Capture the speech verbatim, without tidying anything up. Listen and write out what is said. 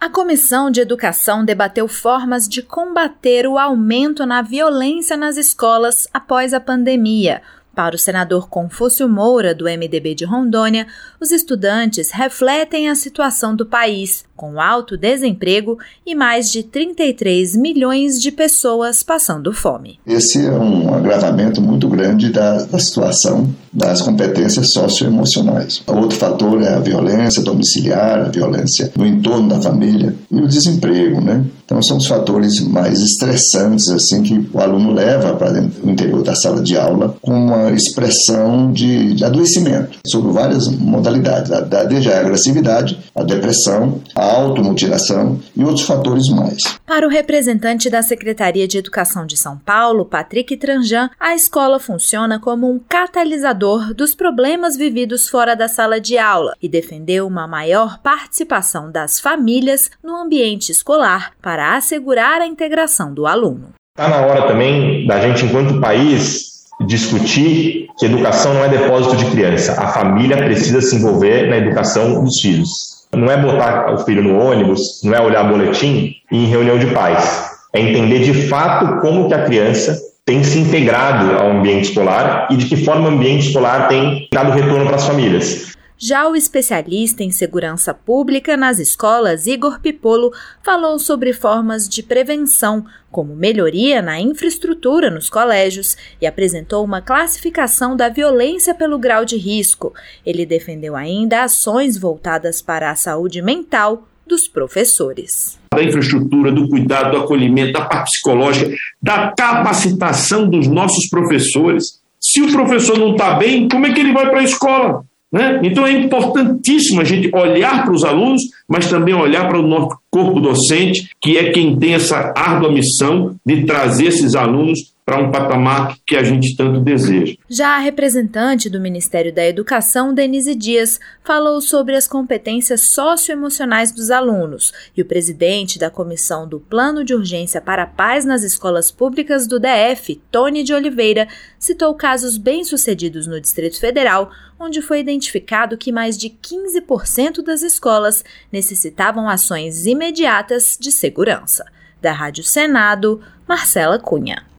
A Comissão de Educação debateu formas de combater o aumento na violência nas escolas após a pandemia. Para o senador Confúcio Moura, do M D B de Rondônia, os estudantes refletem a situação do país, com alto desemprego e mais de trinta e três milhões de pessoas passando fome. Esse é um agravamento muito grande da, da situação das competências socioemocionais. Outro fator é a violência domiciliar, a violência no entorno da família e o desemprego, né? Então são os fatores mais estressantes assim, que o aluno leva para o interior da sala de aula com uma expressão de, de adoecimento sobre várias modalidades, desde a agressividade, a depressão, a automutilação e outros fatores mais. Para o representante da Secretaria de Educação de São Paulo, Patrick Tranjan, a escola funciona como um catalisador dos problemas vividos fora da sala de aula e defendeu uma maior participação das famílias no ambiente escolar para assegurar a integração do aluno. Está na hora também da gente, enquanto país, discutir que educação não é depósito de criança. A família precisa se envolver na educação dos filhos. Não é botar o filho no ônibus, não é olhar boletim e em reunião de pais. É entender de fato como que a criança tem se integrado ao ambiente escolar e de que forma o ambiente escolar tem dado retorno para as famílias. Já o especialista em segurança pública nas escolas, Igor Pipolo, falou sobre formas de prevenção, como melhoria na infraestrutura nos colégios, e apresentou uma classificação da violência pelo grau de risco. Ele defendeu ainda ações voltadas para a saúde mental dos professores. Da infraestrutura, do cuidado, do acolhimento, da parte psicológica, da capacitação dos nossos professores. Se o professor não está bem, como é que ele vai para a escola? Né? Então é importantíssimo a gente olhar para os alunos, mas também olhar para o nosso corpo docente, que é quem tem essa árdua missão de trazer esses alunos para um patamar que a gente tanto deseja. Já a representante do Ministério da Educação, Denise Dias, falou sobre as competências socioemocionais dos alunos, e o presidente da Comissão do Plano de Urgência para a Paz nas Escolas Públicas do D F, Tony de Oliveira, citou casos bem-sucedidos no Distrito Federal, onde foi identificado que mais de quinze por cento das escolas necessitavam ações imediatas de segurança. Da Rádio Senado, Marcela Cunha.